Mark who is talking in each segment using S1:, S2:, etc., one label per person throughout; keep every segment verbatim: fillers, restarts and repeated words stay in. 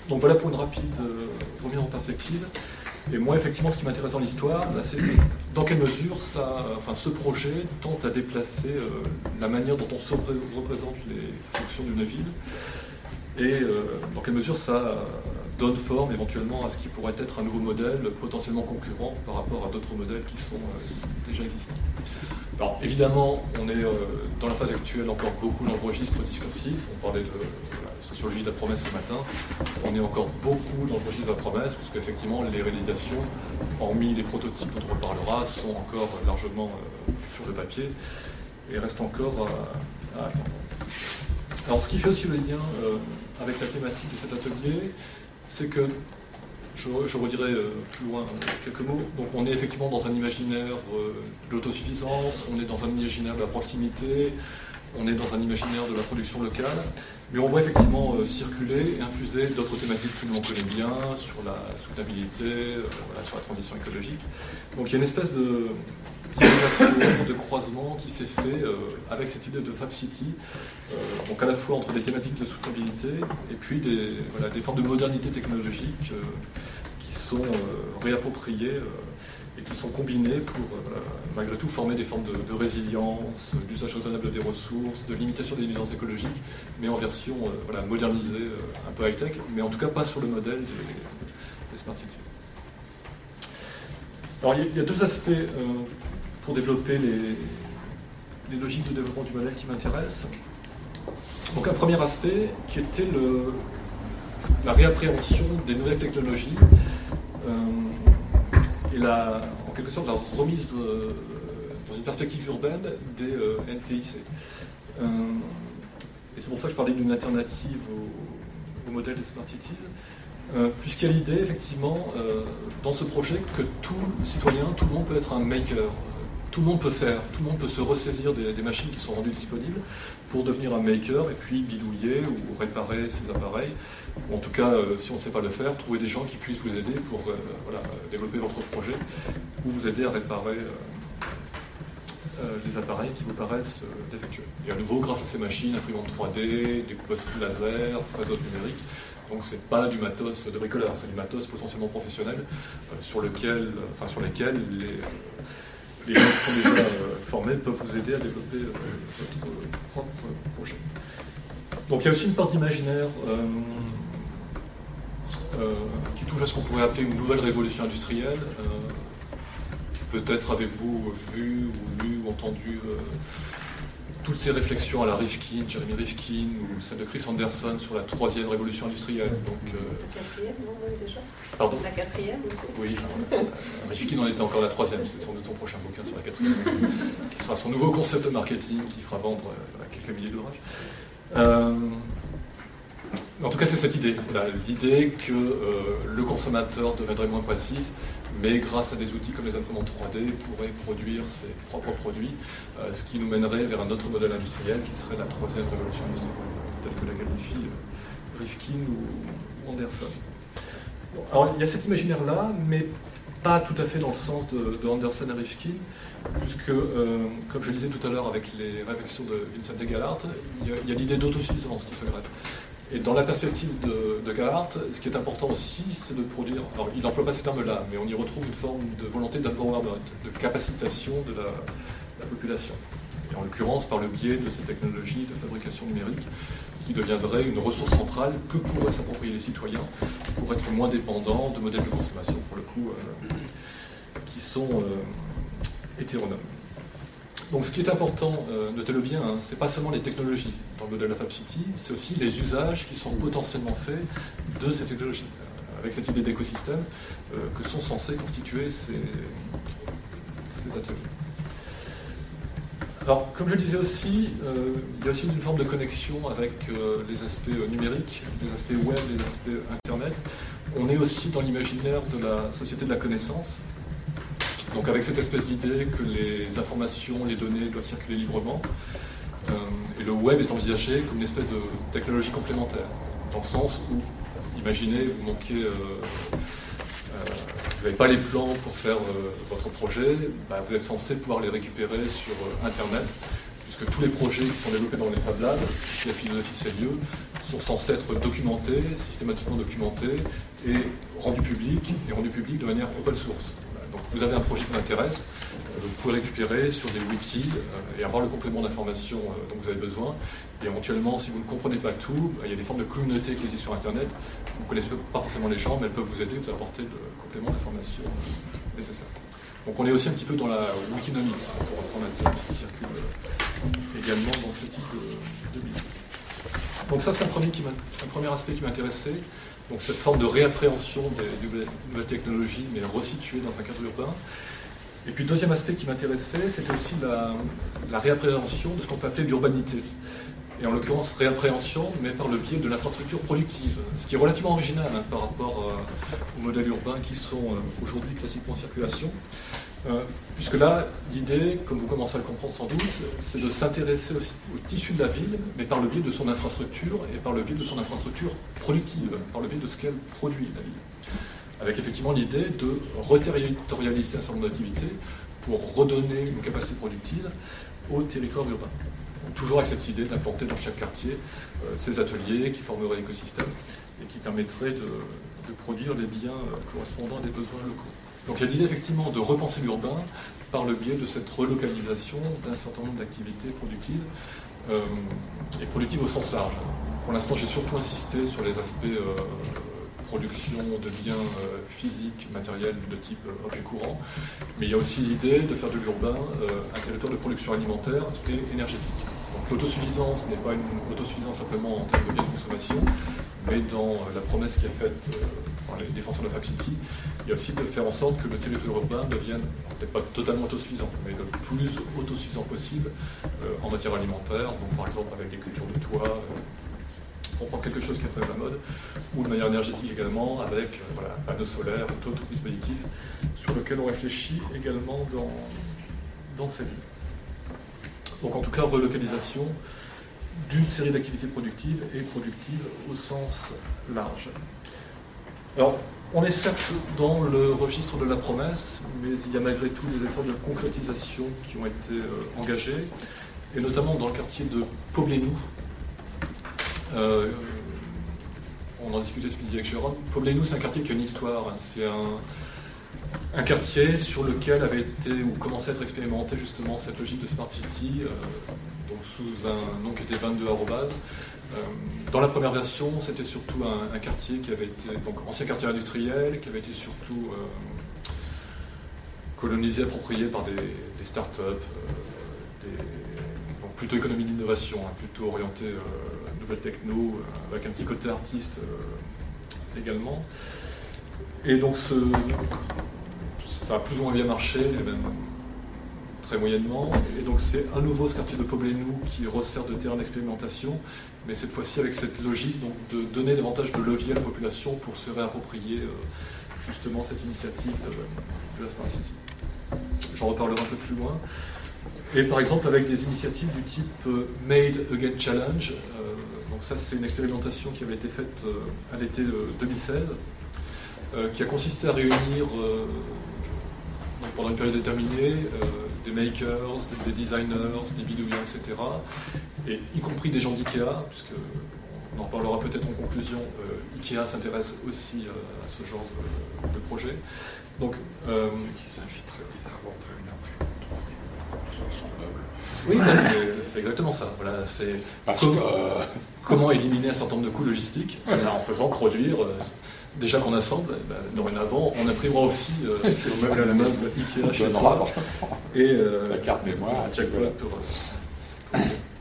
S1: donc voilà pour une rapide euh, remise en perspective. Et moi, effectivement, ce qui m'intéresse dans l'histoire, là, c'est dans quelle mesure ça, enfin, ce projet tente à déplacer euh, la manière dont on se repré- représente les fonctions d'une ville, et euh, dans quelle mesure ça euh, donne forme éventuellement à ce qui pourrait être un nouveau modèle potentiellement concurrent par rapport à d'autres modèles qui sont euh, déjà existants. Alors évidemment, on est euh, dans la phase actuelle encore beaucoup dans le registre discursif. On parlait de euh, la sociologie de la promesse ce matin. On est encore beaucoup dans le registre de la promesse, parce qu'effectivement, les réalisations, hormis les prototypes dont on reparlera, sont encore largement euh, sur le papier et restent encore à, à attendre. Alors ce qui fait aussi le lien euh, avec la thématique de cet atelier, c'est que Je, je redirai euh, plus loin euh, quelques mots. Donc on est effectivement dans un imaginaire euh, de l'autosuffisance, on est dans un imaginaire de la proximité, on est dans un imaginaire de la production locale, mais on voit effectivement euh, circuler et infuser d'autres thématiques que nous on connaît bien, sur la soutenabilité, euh, voilà, sur la transition écologique. Donc il y a une espèce de d'intégration, de croisement qui s'est fait euh, avec cette idée de Fab City, euh, donc à la fois entre des thématiques de soutenabilité et puis des, voilà, des formes de modernité technologique euh, qui sont euh, réappropriées euh, et qui sont combinées pour, euh, voilà, malgré tout, former des formes de, de résilience, d'usage raisonnable des ressources, de limitation des nuisances écologiques, mais en version euh, voilà, modernisée, euh, un peu high-tech, mais en tout cas pas sur le modèle des, des Smart Cities. Alors il y, y a deux aspects euh, pour développer les, les logiques de développement du modèle qui m'intéressent. Donc un premier aspect qui était le, la réappréhension des nouvelles technologies euh, et la, en quelque sorte la remise euh, dans une perspective urbaine des euh, N T I C. Euh, et c'est pour ça que je parlais d'une alternative au, au modèle des Smart Cities. Euh, puisqu'il y a l'idée, effectivement, euh, dans ce projet, que tout citoyen, tout le monde peut être un maker. Tout le monde peut faire, tout le monde peut se ressaisir des, des machines qui sont rendues disponibles pour devenir un maker et puis bidouiller ou réparer ces appareils. Ou en tout cas, euh, si on ne sait pas le faire, trouver des gens qui puissent vous aider pour euh, voilà, développer votre projet ou vous aider à réparer euh, euh, les appareils qui vous paraissent euh, défectueux. Et à nouveau, grâce à ces machines, imprimantes trois D, découpeuses laser, fraises numériques, donc c'est pas du matos de bricoleur, c'est du matos potentiellement professionnel euh, sur, lequel, enfin, sur lesquels les, euh, les gens qui sont déjà euh, formés peuvent vous aider à développer euh, votre euh, propre projet. Donc il y a aussi une part d'imaginaire euh, euh, qui touche à ce qu'on pourrait appeler une nouvelle révolution industrielle. Euh, peut-être avez-vous vu ou lu ou entendu euh, toutes ces réflexions à la Rifkin, Jeremy Rifkin, ou celle de Chris Anderson sur la troisième révolution industrielle. Donc, euh...
S2: La quatrième, non, même déjà
S1: Pardon ?
S2: La quatrième aussi.
S1: Oui, euh, Rifkin en était encore la troisième, c'est sans doute son prochain bouquin sur la quatrième, qui sera son nouveau concept de marketing qui fera vendre euh, quelques milliers d'ouvrages. Euh... En tout cas, c'est cette idée, voilà, l'idée que euh, le consommateur deviendrait moins passif, mais grâce à des outils comme les imprimantes trois D, pourrait produire ses propres produits, euh, ce qui nous mènerait vers un autre modèle industriel qui serait la troisième révolution industrielle, telle que la qualifie euh, Rifkin ou, ou Anderson. Bon, alors, il y a cet imaginaire-là, mais pas tout à fait dans le sens de, de Anderson et Rifkin, puisque, euh, comme je le disais tout à l'heure avec les réflexions de Vincent de Gallhardt, il y a, il y a l'idée d'autosuffisance qui se greffe. Et dans la perspective de, de Gallhardt, ce qui est important aussi, c'est de produire, alors il n'emploie pas ces termes-là, mais on y retrouve une forme de volonté d'empowerment, de capacitation de la, la population. Et en l'occurrence, par le biais de ces technologies de fabrication numérique, qui deviendraient une ressource centrale que pourraient s'approprier les citoyens pour être moins dépendants de modèles de consommation, pour le coup, euh, qui sont euh, hétéronomes. Donc ce qui est important, euh, notez-le bien, hein, c'est pas seulement les technologies dans le modèle de Fab City, c'est aussi les usages qui sont potentiellement faits de ces technologies, euh, avec cette idée d'écosystème euh, que sont censés constituer ces, ces ateliers. Alors, comme je le disais aussi, euh, il y a aussi une forme de connexion avec euh, les aspects euh, numériques, les aspects web, les aspects Internet. On est aussi dans l'imaginaire de la société de la connaissance. Donc avec cette espèce d'idée que les informations, les données doivent circuler librement, euh, et le web est envisagé comme une espèce de technologie complémentaire, dans le sens où, imaginez, vous manquez, euh, euh, vous n'avez pas les plans pour faire euh, votre projet, bah, vous êtes censé pouvoir les récupérer sur euh, Internet, puisque tous les projets qui sont développés dans les Fab Labs, si la philosophie c'est lieu, sont censés être documentés, systématiquement documentés, et rendus publics, et rendus publics de manière open source. Voilà. Donc vous avez un projet qui m'intéresse, euh, vous pouvez récupérer sur des wikis euh, et avoir le complément d'information euh, dont vous avez besoin. Et éventuellement, si vous ne comprenez pas tout, il y a des formes de communauté qui existent sur Internet. Vous ne connaissez pas forcément les gens, mais elles peuvent vous aider, vous apporter le complément d'information euh, nécessaire. Donc on est aussi un petit peu dans la Wikinomics, hein, pour reprendre un terme qui circule euh, également dans ce type de, de livre. Donc ça, c'est un premier, qui un premier aspect qui m'intéressait. Donc cette forme de réappréhension des nouvelles, nouvelles technologies, mais resituée dans un cadre urbain. Et puis le deuxième aspect qui m'intéressait, c'était aussi la, la réappréhension de ce qu'on peut appeler l'urbanité. Et en l'occurrence, réappréhension, mais par le biais de l'infrastructure productive. Ce qui est relativement original hein, par rapport euh, aux modèles urbains qui sont euh, aujourd'hui classiquement en circulation. Euh, puisque là, l'idée, comme vous commencez à le comprendre sans doute, c'est de s'intéresser aussi au tissu de la ville, mais par le biais de son infrastructure, et par le biais de son infrastructure productive, par le biais de ce qu'elle produit, la ville. Avec effectivement l'idée de reterritorialiser un certain nombre d'activités pour redonner une capacité productive au territoire urbain. Toujours avec cette idée d'implanter dans chaque quartier euh, ces ateliers qui formeraient l'écosystème et qui permettraient de, de produire les biens euh, correspondant à des besoins locaux. Donc il y a l'idée effectivement de repenser l'urbain par le biais de cette relocalisation d'un certain nombre d'activités productives euh, et productives au sens large. Pour l'instant, j'ai surtout insisté sur les aspects euh, production de biens euh, physiques, matériels de type euh, objet courant, mais il y a aussi l'idée de faire de l'urbain euh, un territoire de production alimentaire et énergétique. Donc l'autosuffisance n'est pas une autosuffisance simplement en termes de biens de consommation, mais dans la promesse qui est faite euh, par les défenseurs de la Fab City, il y a aussi de faire en sorte que le territoire urbain devienne, peut-être pas totalement autosuffisant, mais le plus autosuffisant possible euh, en matière alimentaire, donc par exemple avec des cultures de toit, euh, pour prendre quelque chose qui est très à la mode, ou de manière énergétique également, avec euh, voilà, panneaux solaires ou d'autres dispositifs sur lesquels on réfléchit également dans, dans ces villes. Donc en tout cas, relocalisation d'une série d'activités productives et productives au sens large. Alors, on est certes dans le registre de la promesse, mais il y a malgré tout des efforts de concrétisation qui ont été euh, engagés, et notamment dans le quartier de Poblenou. Euh, on en discutait ce midi avec Jérôme. Poblenou, c'est un quartier qui a une histoire. Hein. C'est un, un quartier sur lequel avait été ou commençait à être expérimenté justement cette logique de Smart City, euh, donc sous un nom qui était vingt-deux arrobase. Euh, dans la première version, c'était surtout un, un quartier qui avait été, donc ancien quartier industriel, qui avait été surtout euh, colonisé, approprié par des, des start-up, euh, des, donc plutôt économie d'innovation, hein, plutôt orienté euh, nouvelle techno, euh, avec un petit côté artiste euh, également. Et donc ce, ça a plus ou moins bien marché, même très moyennement. Et donc c'est à nouveau ce quartier de Poblenou qui resserre de terrain d'expérimentation, mais cette fois-ci avec cette logique donc, de donner davantage de levier à la population pour se réapproprier euh, justement cette initiative de, de la Smart City. J'en reparlerai un peu plus loin. Et par exemple avec des initiatives du type euh, Made Again Challenge. Euh, donc ça c'est une expérimentation qui avait été faite euh, à l'été euh, deux mille seize, euh, qui a consisté à réunir euh, donc pendant une période déterminée euh, des makers, des, des designers, des bidouillants, et cetera. Et y compris des gens d'IKEA, puisque on en parlera peut-être en conclusion, euh, IKEA s'intéresse aussi euh, à ce genre de, de projet. Donc, euh,
S3: qui s'inviteraient bizarrement très bien après son meuble.
S1: Oui, bah c'est, c'est exactement ça. Voilà, c'est com- que... comment éliminer un certain nombre de coûts logistiques en faisant produire. Euh, déjà qu'on assemble, bah, dorénavant, on imprimera aussi euh, ces meubles à la meuble IKEA chez soi. Et euh,
S3: la carte mémoire.
S1: Un jackpot pour, pour...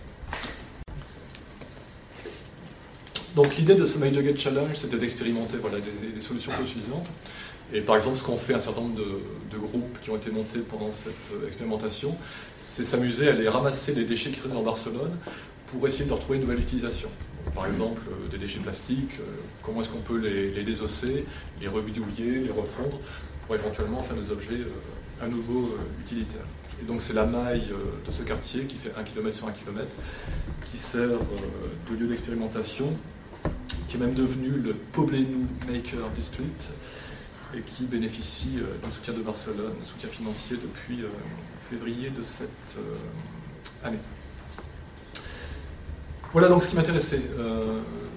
S1: Donc l'idée de ce Made Again Challenge, c'était d'expérimenter voilà, des, des solutions autosuffisantes. Et par exemple, ce qu'ont fait un certain nombre de, de groupes qui ont été montés pendant cette euh, expérimentation, c'est s'amuser à aller ramasser les déchets qui traînaient dans Barcelone pour essayer de leur trouver une nouvelle utilisation. Donc, par exemple, euh, des déchets plastiques, euh, comment est-ce qu'on peut les, les désosser, les rebidouiller, les refondre, pour éventuellement faire des objets euh, à nouveau euh, utilitaires. Et donc c'est la maille euh, de ce quartier qui fait un kilomètre sur un kilomètre, qui sert euh, de lieu d'expérimentation, qui est même devenu le Poblenou Maker District, et qui bénéficie euh, du soutien de Barcelone, soutien financier depuis euh, février de cette euh, année. Voilà donc ce qui m'intéressait. Euh,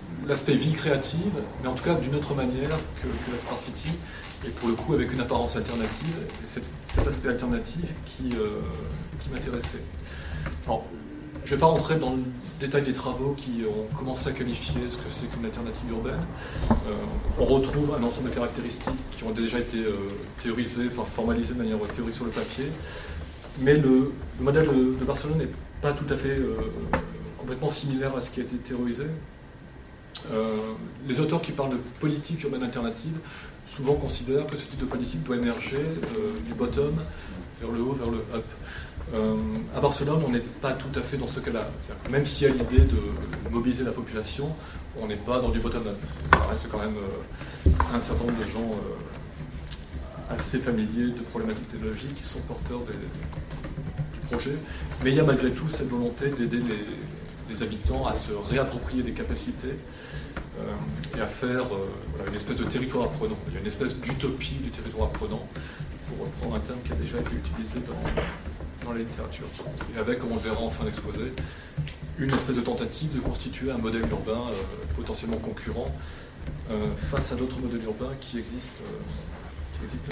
S1: l'aspect vie créative, mais en tout cas d'une autre manière que, que la Smart City, et pour le coup avec une apparence alternative, et c'est cet aspect alternatif qui, euh, qui m'intéressait. Alors, je ne vais pas rentrer dans le détail des travaux qui ont commencé à qualifier ce que c'est qu'une alternative urbaine. Euh, on retrouve un ensemble de caractéristiques qui ont déjà été euh, théorisées, enfin formalisées de manière théorique sur le papier, mais le, le modèle de, de Barcelone n'est pas tout à fait euh, complètement similaire à ce qui a été théorisé. Euh, les auteurs qui parlent de politique urbaine alternative souvent considèrent que ce type de politique doit émerger euh, du bottom vers le haut, vers le up. Euh, à Barcelone, on n'est pas tout à fait dans ce cas-là. Même s'il y a l'idée de mobiliser la population, on n'est pas dans du bottom-up. Ça reste quand même euh, un certain nombre de gens euh, assez familiers de problématiques technologiques qui sont porteurs des, du projet. Mais il y a malgré tout cette volonté d'aider les, les habitants à se réapproprier des capacités euh, et à faire euh, voilà, une espèce de territoire apprenant. Il y a une espèce d'utopie du territoire apprenant, pour reprendre un terme qui a déjà été utilisé dans... dans la littérature, et avec, comme on le verra en fin d'exposé, une espèce de tentative de constituer un modèle urbain euh, potentiellement concurrent euh, face à d'autres modèles urbains qui existent, euh, qui existent.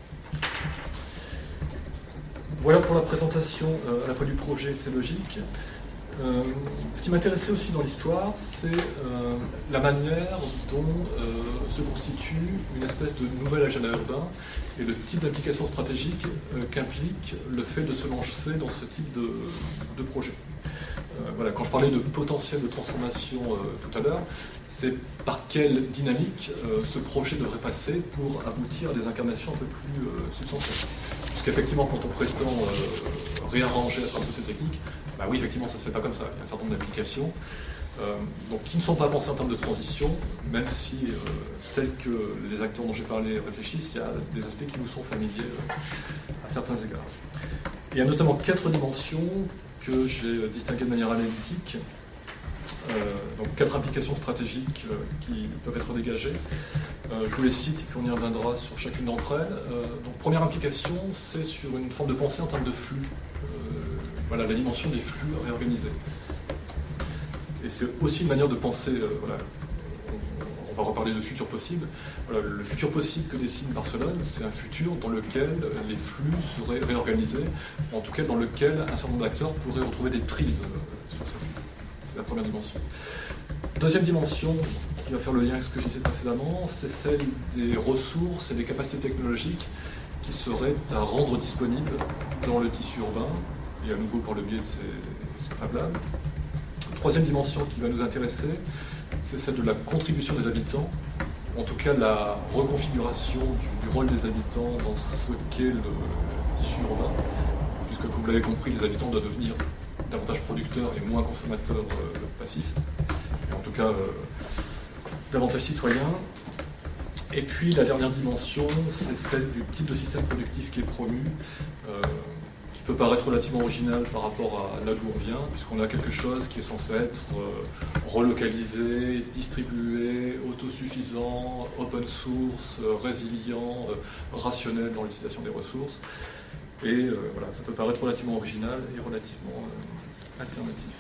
S1: Voilà pour la présentation euh, à la fois du projet et de ses logiques. Euh, ce qui m'intéressait aussi dans l'histoire, c'est euh, la manière dont euh, se constitue une espèce de nouvel agenda urbain et le type d'application stratégique euh, qu'implique le fait de se lancer dans ce type de, de projet. Euh, voilà, quand je parlais de potentiel de transformation euh, tout à l'heure, c'est par quelle dynamique euh, ce projet devrait passer pour aboutir à des incarnations un peu plus euh, substantielles. Parce qu'effectivement, quand on prétend euh, réarranger la société technique, bah oui, effectivement, ça ne se fait pas comme ça. Il y a un certain nombre d'applications euh, donc, qui ne sont pas pensées en termes de transition, même si, euh, tels que les acteurs dont j'ai parlé réfléchissent, il y a des aspects qui nous sont familiers euh, à certains égards. Il y a notamment quatre dimensions que j'ai distinguées de manière analytique. Euh, donc quatre applications stratégiques euh, qui peuvent être dégagées. Euh, je vous les cite et puis on y reviendra sur chacune d'entre elles. Euh, donc première application, c'est sur une forme de pensée en termes de flux. Euh, voilà, la dimension des flux réorganisés. Et c'est aussi une manière de penser, euh, voilà, on, on va reparler de futur possible. Voilà, le futur possible que dessine Barcelone, c'est un futur dans lequel les flux seraient réorganisés, en tout cas dans lequel un certain nombre d'acteurs pourraient retrouver des prises euh, sur ces flux. C'est la première dimension. Deuxième dimension, qui va faire le lien avec ce que je disais précédemment, c'est celle des ressources et des capacités technologiques qui seraient à rendre disponibles dans le tissu urbain, et à nouveau par le biais de ces, ces Fab Labs. Troisième dimension qui va nous intéresser, c'est celle de la contribution des habitants, en tout cas la reconfiguration du, du rôle des habitants dans ce qu'est le tissu urbain, puisque comme vous l'avez compris, les habitants doivent devenir davantage producteurs et moins consommateurs euh, passifs, et en tout cas euh, davantage citoyens. Et puis la dernière dimension, c'est celle du type de système productif qui est promu, euh, qui peut paraître relativement original par rapport à là d'où on vient, puisqu'on a quelque chose qui est censé être euh, relocalisé, distribué, autosuffisant, open source, euh, résilient, euh, rationnel dans l'utilisation des ressources. Et euh, voilà, ça peut paraître relativement original et relativement euh, alternatif.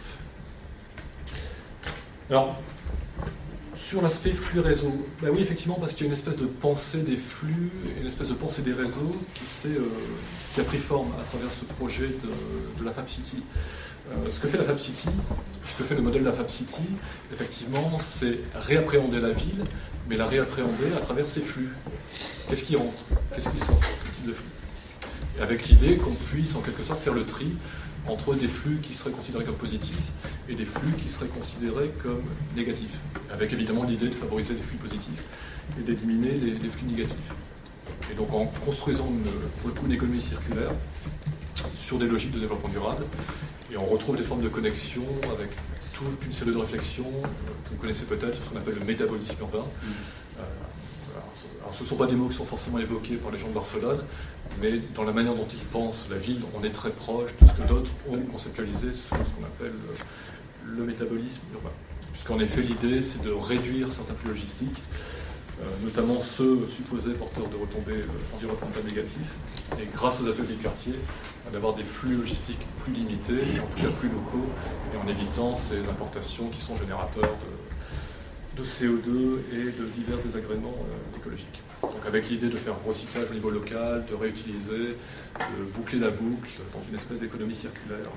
S1: Alors, sur l'aspect flux réseau, ben oui, effectivement, parce qu'il y a une espèce de pensée des flux, une espèce de pensée des réseaux qui, euh, qui a pris forme à travers ce projet de, de la Fab City. Euh, ce que fait la Fab City, ce que fait le modèle de la Fab City, effectivement, c'est réappréhender la ville, mais la réappréhender à travers ses flux. Qu'est-ce qui rentre? Qu'est-ce qui sort? Quel type de flux? Et avec l'idée qu'on puisse en quelque sorte faire le tri entre des flux qui seraient considérés comme positifs et des flux qui seraient considérés comme négatifs, avec évidemment l'idée de favoriser les flux positifs et d'éliminer les, les flux négatifs. Et donc en construisant une, pour le coup une économie circulaire sur des logiques de développement durable, et on retrouve des formes de connexion avec toute une série de réflexions que vous connaissez peut-être sur ce qu'on appelle le métabolisme urbain. Mmh. Euh, Alors, ce ne sont pas des mots qui sont forcément évoqués par les gens de Barcelone, mais dans la manière dont ils pensent la ville, on est très proche de ce que d'autres ont conceptualisé sur ce qu'on appelle le, le métabolisme urbain. Puisqu'en effet, l'idée, c'est de réduire certains flux logistiques, euh, notamment ceux supposés porteurs de retombées euh, environnementales négatives, et grâce aux ateliers de quartier, d'avoir des flux logistiques plus limités, et en tout cas plus locaux, et en évitant ces importations qui sont générateurs de de C O deux et de divers désagréments euh, écologiques. Donc avec l'idée de faire un recyclage au niveau local, de réutiliser, de boucler la boucle dans une espèce d'économie circulaire.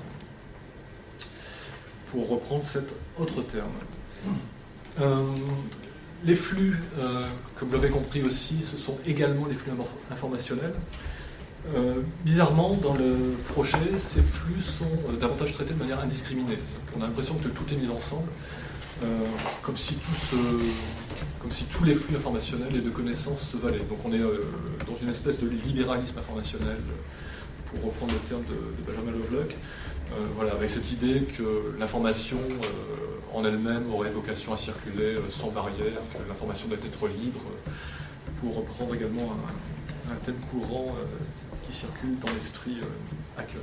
S1: Pour reprendre cet autre terme. Euh, les flux, euh, comme vous l'avez compris aussi, ce sont également les flux informationnels. Euh, bizarrement, dans le projet, ces flux sont euh, davantage traités de manière indiscriminée. On a l'impression que tout est mis ensemble, euh, comme, si tout se, comme si tous les flux informationnels et de connaissances se valaient. Donc on est euh, dans une espèce de libéralisme informationnel, pour reprendre le terme de, de Benjamin Lovelock, euh, voilà, avec cette idée que l'information euh, en elle-même aurait vocation à circuler euh, sans barrière, que l'information doit être libre, euh, pour reprendre également un, un thème courant euh, qui circule dans l'esprit euh, hacker.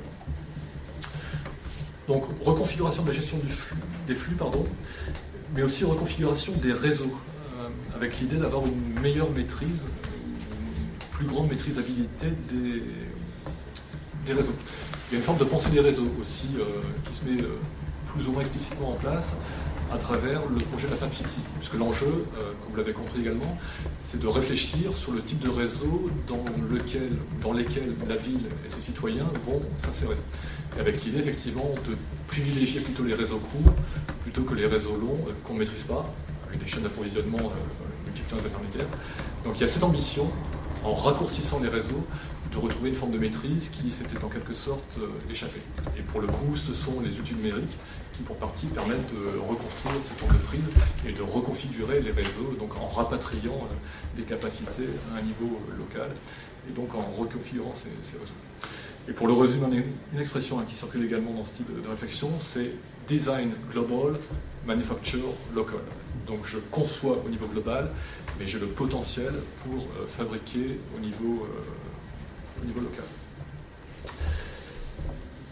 S1: Donc, reconfiguration de la gestion du flux, des flux, pardon, mais aussi reconfiguration des réseaux, euh, avec l'idée d'avoir une meilleure maîtrise, une plus grande maîtrisabilité des, des réseaux. Il y a une forme de pensée des réseaux aussi, euh, qui se met euh, plus ou moins explicitement en place à travers le projet Lapin City, puisque l'enjeu, euh, comme vous l'avez compris également, c'est de réfléchir sur le type de réseau dans, lequel, dans lesquels la ville et ses citoyens vont s'insérer. Et avec l'idée effectivement de privilégier plutôt les réseaux courts plutôt que les réseaux longs euh, qu'on ne maîtrise pas, avec des chaînes d'approvisionnement euh, multipliant les intermédiaires. Donc il y a cette ambition, en raccourcissant les réseaux, de retrouver une forme de maîtrise qui s'était en quelque sorte euh, échappée. Et pour le coup, ce sont les outils numériques qui, pour partie, permettent de reconstruire cette forme de prise et de reconfigurer les réseaux, donc en rapatriant euh, des capacités à un niveau euh, local, et donc en reconfigurant ces, ces réseaux. Et pour le résumer, on a une expression hein, qui circule également dans ce type de, de réflexion, c'est « design global, manufacture local ». Donc je conçois au niveau global, mais j'ai le potentiel pour euh, fabriquer au niveau, euh, au niveau local.